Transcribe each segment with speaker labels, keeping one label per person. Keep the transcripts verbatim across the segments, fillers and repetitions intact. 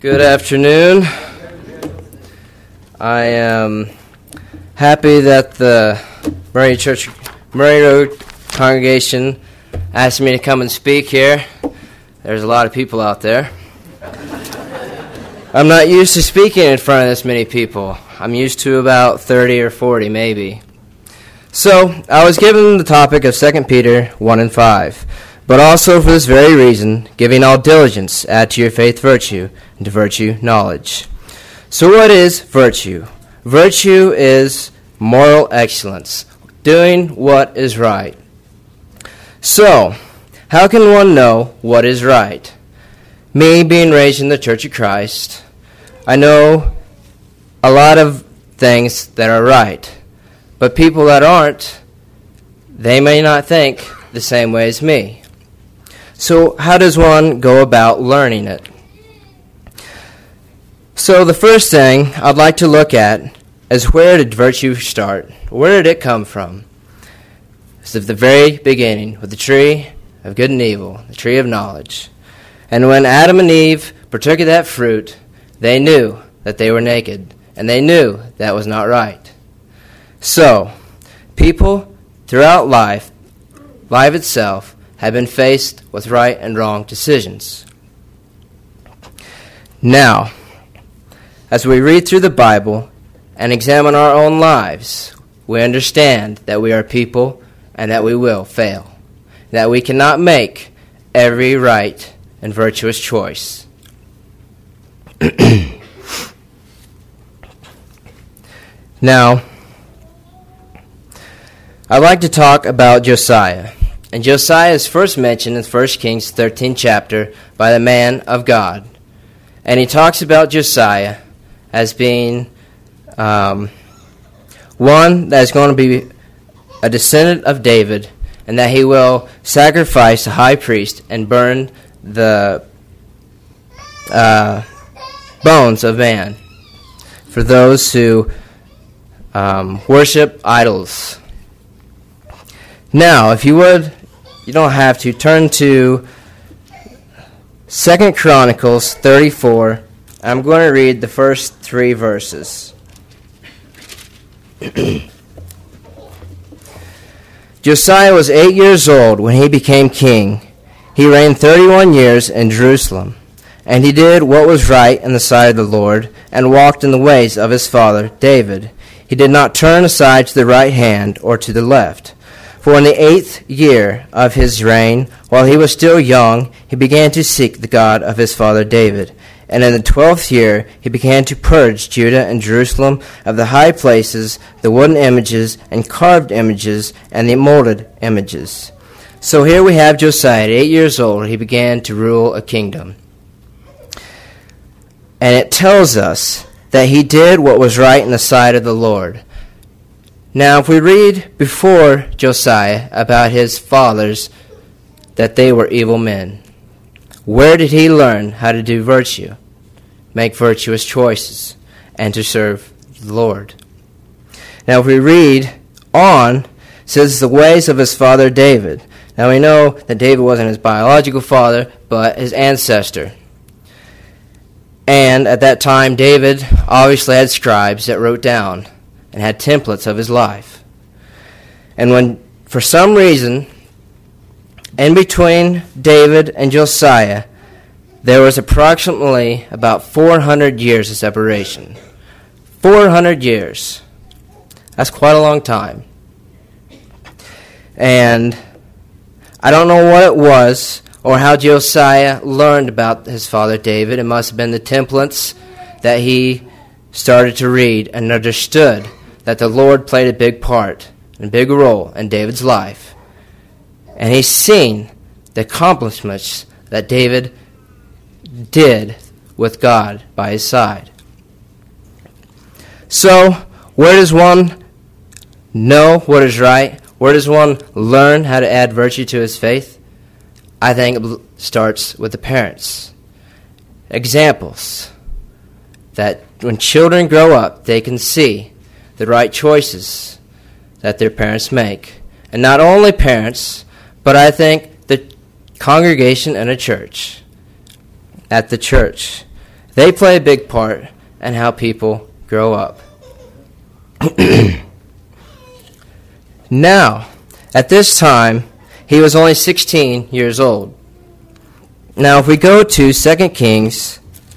Speaker 1: Good afternoon. I am happy that the Murray Church, Murray Road congregation asked me to come and speak here. There's a lot of people out there. I'm not used to speaking in front of this many people. I'm used to about thirty or forty maybe. So, I was given the topic of Second Peter one and five. But also for this very reason, giving all diligence, add to your faith virtue, and to virtue knowledge. So what is virtue? Virtue is moral excellence, doing what is right. So, how can one know what is right? Me, being raised in the Church of Christ, I know a lot of things that are right. But people that aren't, they may not think the same way as me. So how does one go about learning it? So the first thing I'd like to look at is, where did virtue start? Where did it come from? It's at the very beginning with the tree of good and evil, the tree of knowledge. And when Adam and Eve partook of that fruit, they knew that they were naked, and they knew that was not right. So, people throughout life, life itself, have been faced with right and wrong decisions. Now, as we read through the Bible and examine our own lives, we understand that we are people and that we will fail, that we cannot make every right and virtuous choice. Now, I'd like to talk about Josiah. And Josiah is first mentioned in First Kings thirteenth chapter by the man of God. And he talks about Josiah as being um, one that is going to be a descendant of David, and that he will sacrifice the high priest and burn the uh, bones of man for those who um, worship idols. Now, if you would, you don't have to, turn to Second Chronicles thirty-four. I'm going to read the first three verses. Josiah was eight years old when he became king. He reigned thirty-one years in Jerusalem. And he did what was right in the sight of the Lord, and walked in the ways of his father David. He did not turn aside to the right hand or to the left. For in the eighth year of his reign, while he was still young, he began to seek the God of his father David. And in the twelfth year, he began to purge Judah and Jerusalem of the high places, the wooden images, and carved images, and the molded images. So here we have Josiah, at eight years old, he began to rule a kingdom. And it tells us that he did what was right in the sight of the Lord. Now, if we read before Josiah about his fathers, that they were evil men, where did he learn how to do virtue, make virtuous choices, and to serve the Lord? Now, if we read on, it says the ways of his father David. Now, we know that David wasn't his biological father, but his ancestor. And at that time, David obviously had scribes that wrote down and had templates of his life. And when, for some reason, in between David and Josiah, there was approximately about four hundred years of separation. four hundred years. That's quite a long time. And I don't know what it was or how Josiah learned about his father David. It must have been the templates that he started to read and understood that the Lord played a big part, a big role in David's life. And he's seen the accomplishments that David did with God by his side. So, where does one know what is right? Where does one learn how to add virtue to his faith? I think it starts with the parents. Examples that when children grow up, they can see the right choices that their parents make. And not only parents, but I think the congregation in a church, at the church, They play a big part in how people grow up. Now, at this time, he was only sixteen years old. Now, if we go to Second Kings,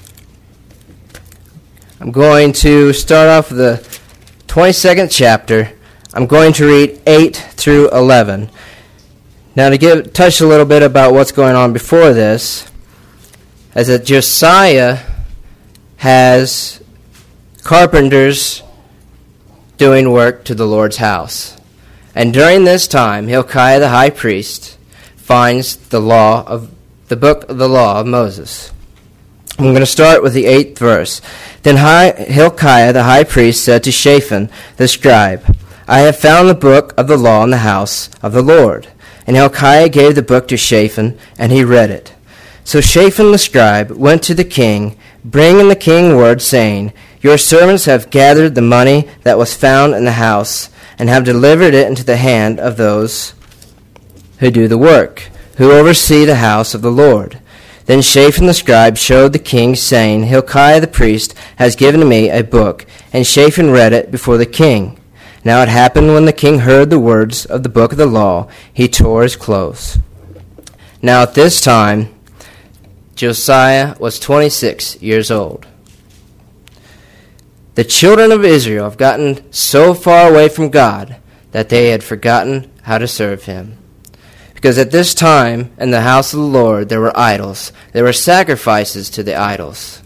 Speaker 1: I'm going to start off with the twenty-second chapter. I'm going to read eight through eleven. Now, to give touch a little bit about what's going on before this, is that Josiah has carpenters doing work to the Lord's house. And during this time, Hilkiah the high priest finds the law of the book of the law of Moses. I'm going to start with the eighth verse. Then Hilkiah the high priest said to Shaphan the scribe, I have found the book of the law in the house of the Lord. And Hilkiah gave the book to Shaphan, and he read it. So Shaphan the scribe went to the king, bringing the king word, saying, Your servants have gathered the money that was found in the house, and have delivered it into the hand of those who do the work, who oversee the house of the Lord. Then Shaphan the scribe showed the king, saying, Hilkiah the priest has given me a book. And Shaphan read it before the king. Now it happened when the king heard the words of the book of the law, he tore his clothes. Now at this time, Josiah was twenty-six years old. The children of Israel have gotten so far away from God that they had forgotten how to serve him. Because at this time, in the house of the Lord, there were idols. There were sacrifices to the idols.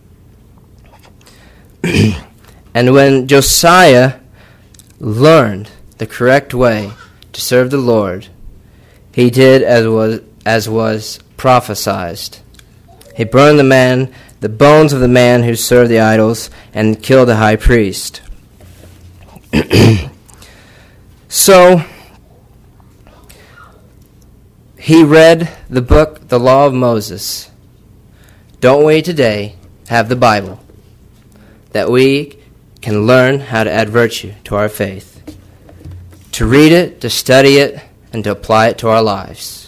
Speaker 1: And when Josiah learned the correct way to serve the Lord, he did as was as was prophesied. He burned the man, the bones of the man who served the idols, and killed the high priest. So he read the book, the law of Moses. Don't we today have the Bible that we can learn how to add virtue to our faith? To read it, to study it, and to apply it to our lives.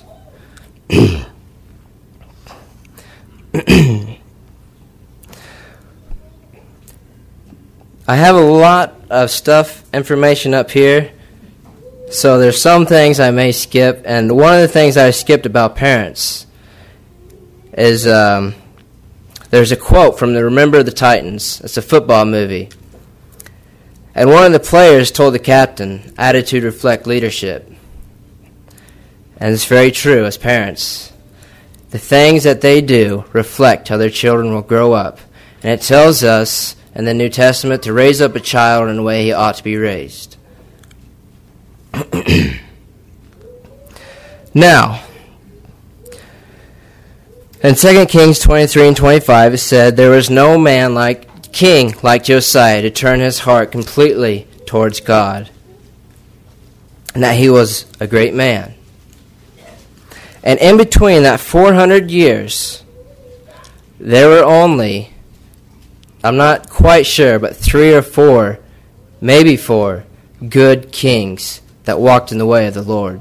Speaker 1: I have a lot of stuff, information up here, so there's some things I may skip, and one of the things I skipped about parents is um, there's a quote from the Remember the Titans. It's a football movie. And one of the players told the captain, attitude reflect leadership. And it's very true as parents. The things that they do reflect how their children will grow up. And it tells us in the New Testament to raise up a child in the way he ought to be raised. Now, in Second Kings twenty-three and twenty-five, it said, There was no man like king like Josiah to turn his heart completely towards God, and that he was a great man. And in between that four hundred years, there were only, I'm not quite sure, but three or four, maybe four, good kings that walked in the way of the Lord.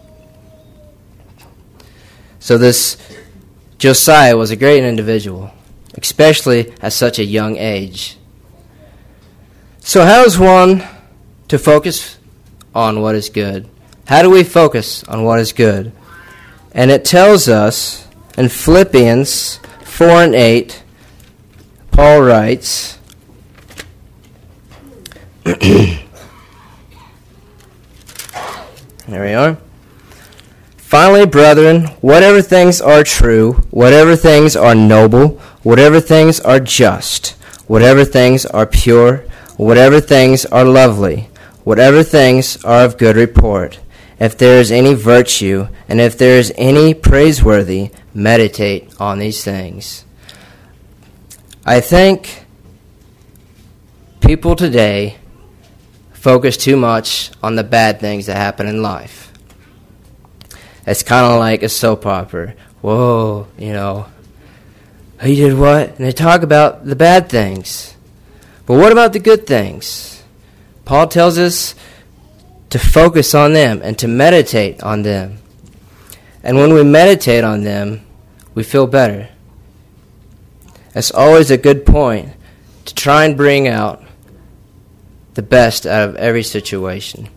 Speaker 1: So this Josiah was a great individual, especially at such a young age. So how is one to focus on what is good? How do we focus on what is good? And it tells us in Philippians four and eight, Paul writes, there we are. Finally, brethren, whatever things are true, whatever things are noble, whatever things are just, whatever things are pure, whatever things are lovely, whatever things are of good report, if there is any virtue, and if there is any praiseworthy, meditate on these things. I think people today focus too much on the bad things that happen in life. It's kind of like a soap opera. Whoa, you know, he did what? And they talk about the bad things. But what about the good things? Paul tells us to focus on them and to meditate on them. And when we meditate on them, we feel better. It's always a good point to try and bring out the best out of every situation.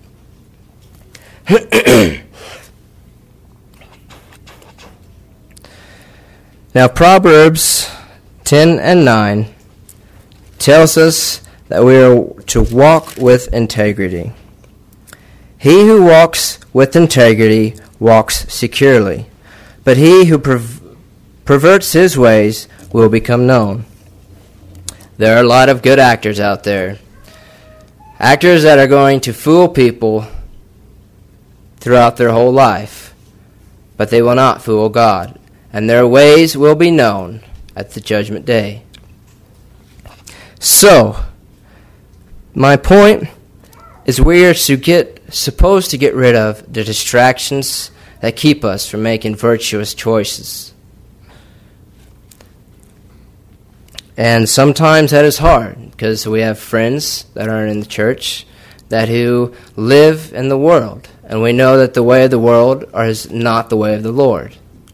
Speaker 1: Now, Proverbs ten and nine tells us that we are to walk with integrity. He who walks with integrity walks securely, but he who perv- perverts his ways will become known. There are a lot of good actors out there. Actors that are going to fool people throughout their whole life, but they will not fool God, and their ways will be known at the judgment day. So, my point is we are to get, supposed to get rid of the distractions that keep us from making virtuous choices. And sometimes that is hard, because we have friends that aren't in the church that who live in the world, and we know that the way of the world is not the way of the Lord.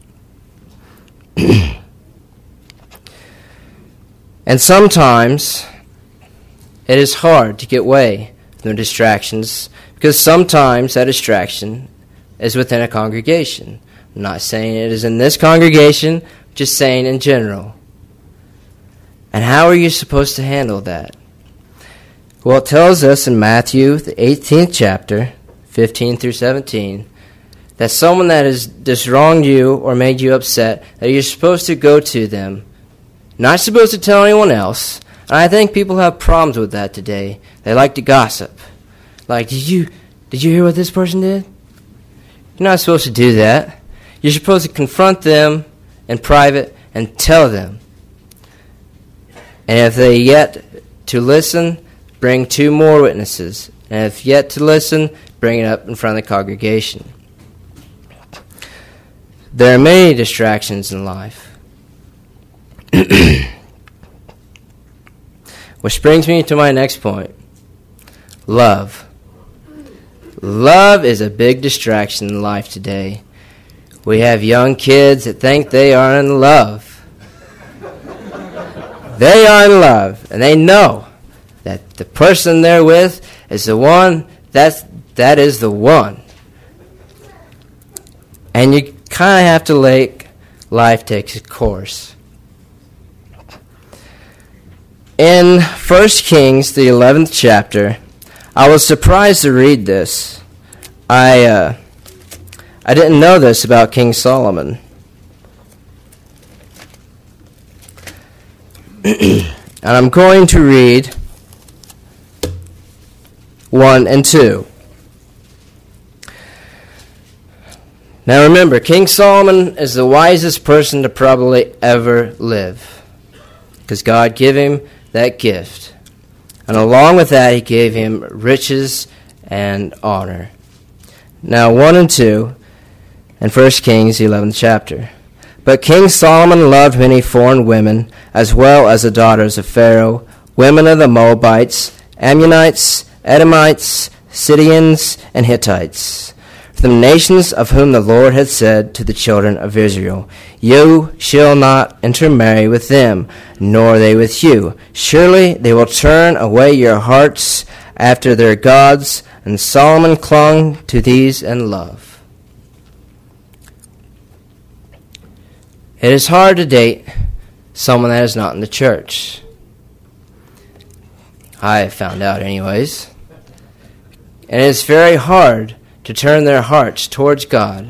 Speaker 1: And sometimes it is hard to get away from the distractions, because sometimes that distraction is within a congregation. I'm not saying it is in this congregation, just saying in general. And how are you supposed to handle that? Well, it tells us in Matthew, the eighteenth chapter, fifteen through seventeen, that someone that has just wronged you or made you upset, that you're supposed to go to them, not supposed to tell anyone else. And I think people have problems with that today. They like to gossip. Like, did you did you hear what this person did? You're not supposed to do that. You're supposed to confront them in private and tell them. And if they yet to listen, bring two more witnesses. And if yet to listen, bring it up in front of the congregation. There are many distractions in life. Which brings me to my next point. Love. Love is a big distraction in life today. We have young kids that think they are in love. They are in love, and they know that the person they're with is the one, that's, that is the one. And you kind of have to let life take its course. In First Kings, the eleventh chapter, I was surprised to read this. I uh, I didn't know this about King Solomon. And I'm going to read one and two. Now remember, King Solomon is the wisest person to probably ever live, because God gave him that gift. And along with that, he gave him riches and honor. Now, one and two in First Kings, the eleventh chapter. But King Solomon loved many foreign women, as well as the daughters of Pharaoh, women of the Moabites, Ammonites, Edomites, Sidonians, and Hittites, from the nations of whom the Lord had said to the children of Israel, You shall not intermarry with them, nor they with you. Surely they will turn away your hearts after their gods. And Solomon clung to these in love. It is hard to date someone that is not in the church. I have found out anyways. And it is very hard to turn their hearts towards God.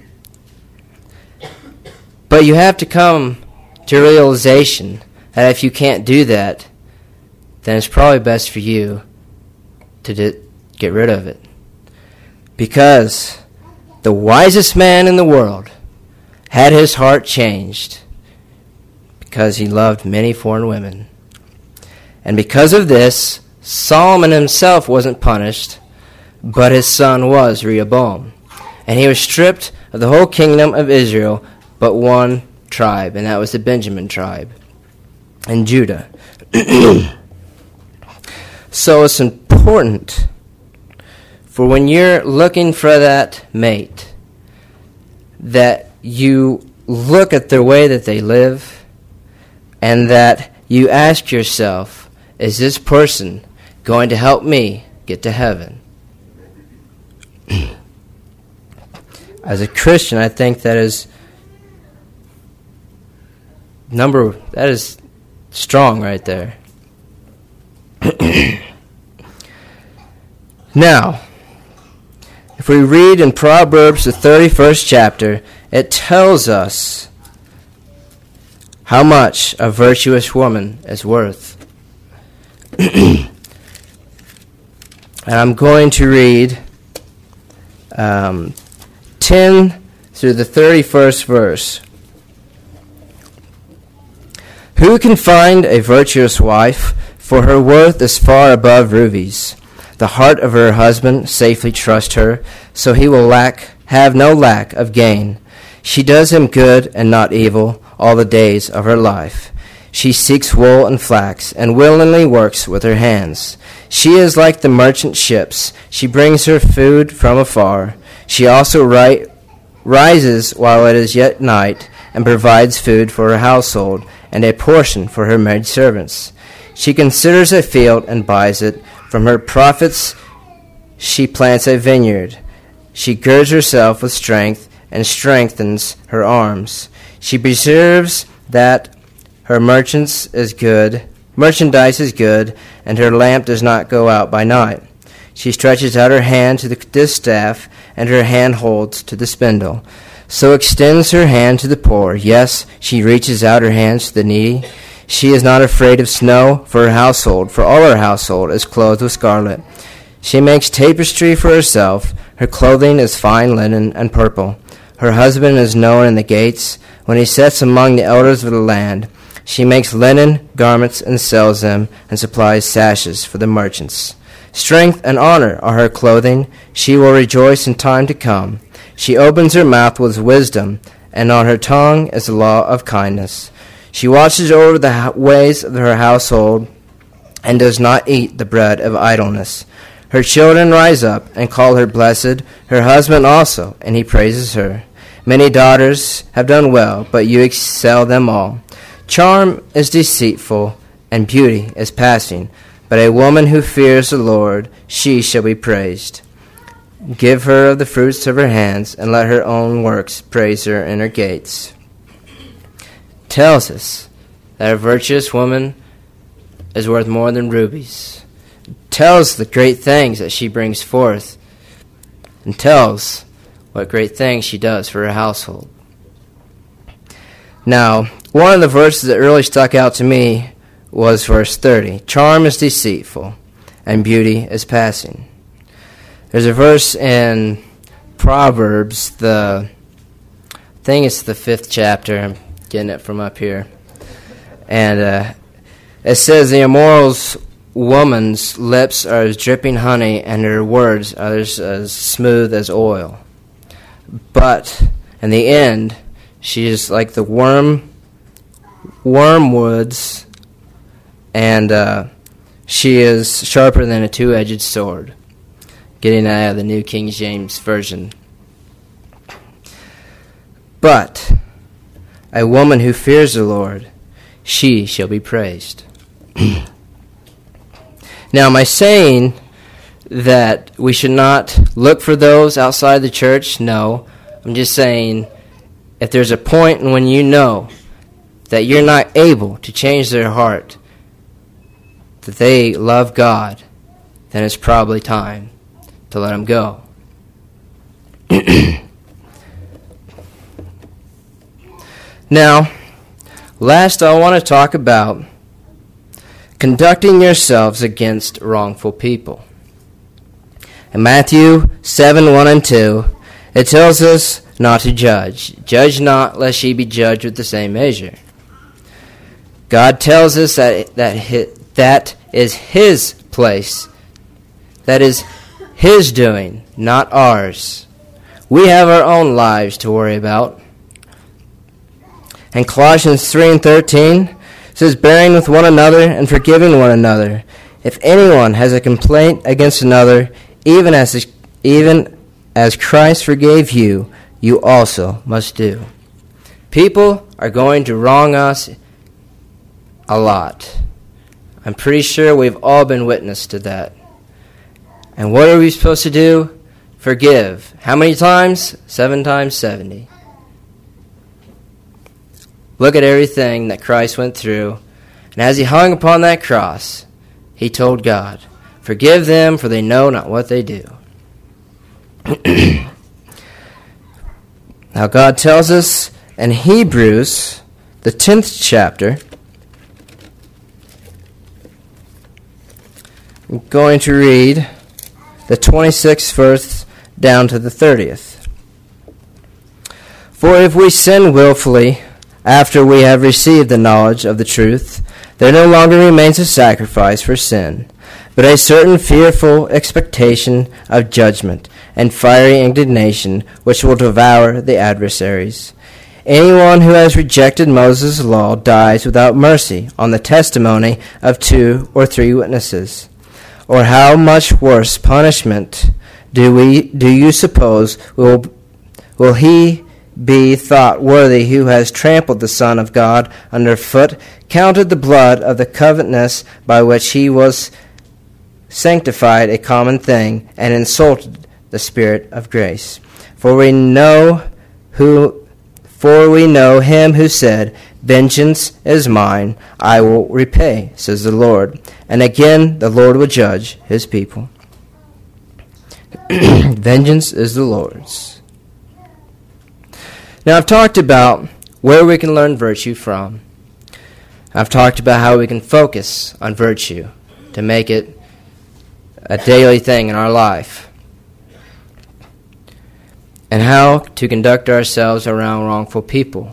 Speaker 1: But you have to come to a realization that if you can't do that, then it's probably best for you to di- get rid of it. Because the wisest man in the world had his heart changed because he loved many foreign women. And because of this, Solomon himself wasn't punished, but his son was, Rehoboam. And he was stripped of the whole kingdom of Israel but one tribe, and that was the Benjamin tribe and Judah. So it's important for when you're looking for that mate that you look at the way that they live, and that you ask yourself, is this person going to help me get to heaven? As a Christian, I think that is number that is strong right there. Now, if we read in Proverbs, the thirty-first chapter, it tells us how much a virtuous woman is worth. And I'm going to read um, ten through the thirty-first verse. Who can find a virtuous wife? For her worth is far above rubies. The heart of her husband safely trusts her, so he will lack have no lack of gain. She does him good and not evil all the days of her life. She seeks wool and flax, and willingly works with her hands. She is like the merchant ships. She brings her food from afar. She also ri- rises while it is yet night, and provides food for her household, and a portion for her maid servants. She considers a field and buys it. From her profits she plants a vineyard. She girds herself with strength and strengthens her arms. She preserves that her merchants is good, merchandise is good, and her lamp does not go out by night. She stretches out her hand to the distaff, and her hand holds to the spindle. So extends her hand to the poor. Yes, she reaches out her hands to the needy. She is not afraid of snow for her household, for all her household is clothed with scarlet. She makes tapestry for herself. Her clothing is fine linen and purple. Her husband is known in the gates, when he sits among the elders of the land. She makes linen garments and sells them, and supplies sashes for the merchants. Strength and honor are her clothing. She will rejoice in time to come. She opens her mouth with wisdom, and on her tongue is the law of kindness. She watches over the ways of her household, and does not eat the bread of idleness. Her children rise up and call her blessed, her husband also, and he praises her. Many daughters have done well, but you excel them all. Charm is deceitful, and beauty is passing, but a woman who fears the Lord, she shall be praised. Give her of the fruits of her hands, and let her own works praise her in her gates. Tells us that a virtuous woman is worth more than rubies. Tells the great things that she brings forth, and tells what great things she does for her household. Now, one of the verses that really stuck out to me was verse thirty. Charm is deceitful, and beauty is passing. There's a verse in Proverbs, the I think it's the fifth chapter. I'm getting it from up here. And uh, it says, the immoral woman's lips are as dripping honey, and her words are as, as smooth as oil. But in the end, she is like the worm, wormwoods, and uh, she is sharper than a two-edged sword. Getting that out of the New King James Version. But a woman who fears the Lord, she shall be praised. Now, am I saying that we should not look for those outside the church? No. I'm just saying, if there's a point when you know that you're not able to change their heart, that they love God, then it's probably time to let them go. Now, last I want to talk about conducting yourselves against wrongful people. In Matthew seven, one and two, it tells us not to judge. Judge not, lest ye be judged with the same measure. God tells us that that, that is His place. That is His doing, not ours. We have our own lives to worry about. And Colossians three and thirteen says, bearing with one another and forgiving one another. If anyone has a complaint against another, even as even as Christ forgave you, you also must do. People are going to wrong us a lot. I'm pretty sure we've all been witness to that. And what are we supposed to do? Forgive. How many times? Seven times seventy. Look at everything that Christ went through. And as he hung upon that cross, he told God, "Forgive them, for they know not what they do." Now God tells us in Hebrews, the tenth chapter, I'm going to read the twenty-sixth verse down to the thirtieth. "For if we sin willfully after we have received the knowledge of the truth, there no longer remains a sacrifice for sin, but a certain fearful expectation of judgment and fiery indignation which will devour the adversaries. Anyone who has rejected Moses' law dies without mercy on the testimony of two or three witnesses. Or how much worse punishment do we do you suppose will will he be thought worthy who has trampled the Son of God underfoot, counted the blood of the covenants by which he was sanctified a common thing, and insulted the Spirit of grace? For we know who for we know him who said, 'Vengeance is mine, I will repay,' says the Lord. And again the Lord will judge his people." Vengeance is the Lord's. Now I've talked about where we can learn virtue from. I've talked about how we can focus on virtue to make it a daily thing in our life, and how to conduct ourselves around wrongful people.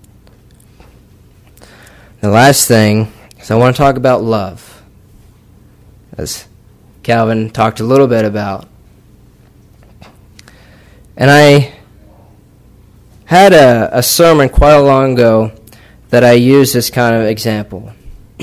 Speaker 1: The last thing is I want to talk about love, as Calvin talked a little bit about. And I had a, a sermon quite a long ago that I used this kind of example.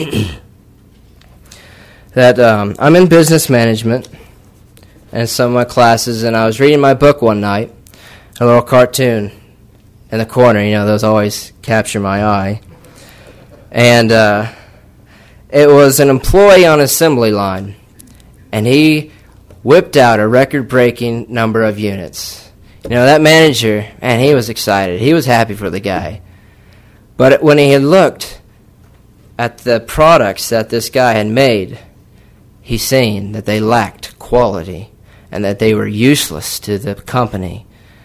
Speaker 1: that um, I'm in business management and some of my classes, and I was reading my book one night, a little cartoon in the corner, you know, those always capture my eye. And uh, it was an employee on assembly line, and he whipped out a record-breaking number of units. You know, that manager, man, he was excited. He was happy for the guy. But when he had looked at the products that this guy had made, he seen that they lacked quality and that they were useless to the company.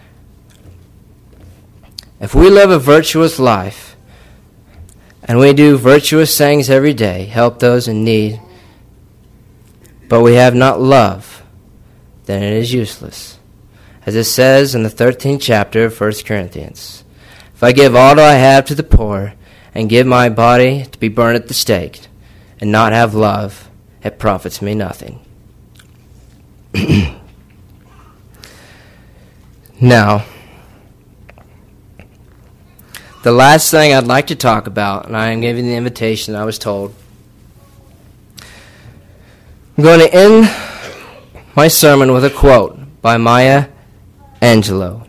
Speaker 1: If we live a virtuous life and we do virtuous things every day, help those in need, but we have not love, then it is useless. As it says in the thirteenth chapter of First Corinthians, "If I give all that I have to the poor and give my body to be burned at the stake and not have love, it profits me nothing." Now, the last thing I'd like to talk about, and I am giving the invitation I was told, I'm going to end my sermon with a quote by Maya Angelou.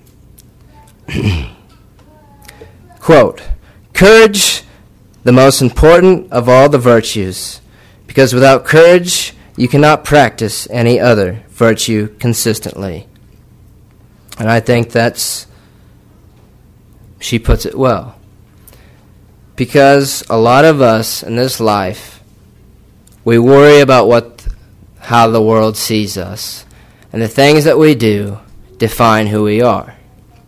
Speaker 1: Quote, "Courage, the most important of all the virtues, because without courage you cannot practice any other virtue consistently." And I think that's, she puts it well. Because a lot of us in this life, we worry about what, how the world sees us, and the things that we do define who we are.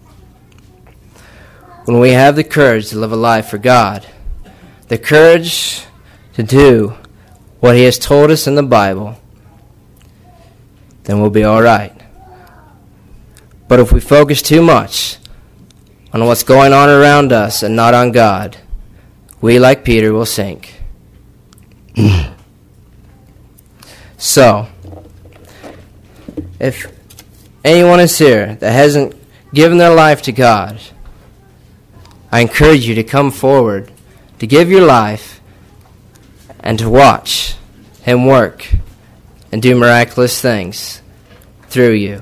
Speaker 1: When we have the courage to live a life for God, the courage to do what He has told us in the Bible, then we'll be all right. But if we focus too much on what's going on around us and not on God, we, like Peter, will sink. So, if anyone is here that hasn't given their life to God, I encourage you to come forward, to give your life, and to watch Him work and do miraculous things through you.